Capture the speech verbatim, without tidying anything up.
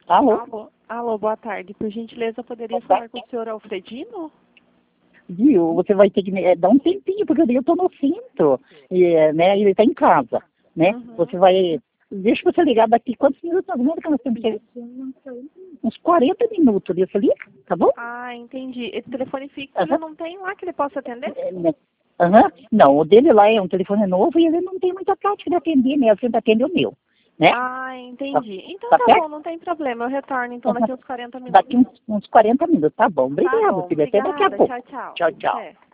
Alô? Alô, alô, boa tarde. Por gentileza, poderia falar com o senhor Alfredino? Viu? Você vai ter que me, é, dar um tempinho, porque eu estou no centro, e, é, né? Ele está em casa, né? Uhum. Você vai... Deixa você ligar daqui quantos minutos? Não, que nós temos que... Uns quarenta minutos, deixa eu ligar, tá bom? Ah, entendi. Esse telefone fixo Aham. ele não tem lá que ele possa atender? É, né? Aham. Não, o dele lá é um telefone novo e ele não tem muita prática de atender, né? Ele sempre atende o meu, né? Ah, entendi. Então Tá tá certo? bom, não tem problema. Eu retorno então daqui uns quarenta minutos. Daqui uns, uns quarenta minutos, tá bom. Tá Obrigado, bom, filha. Até daqui a obrigada. pouco. Tchau, tchau. Tchau, tchau. Até.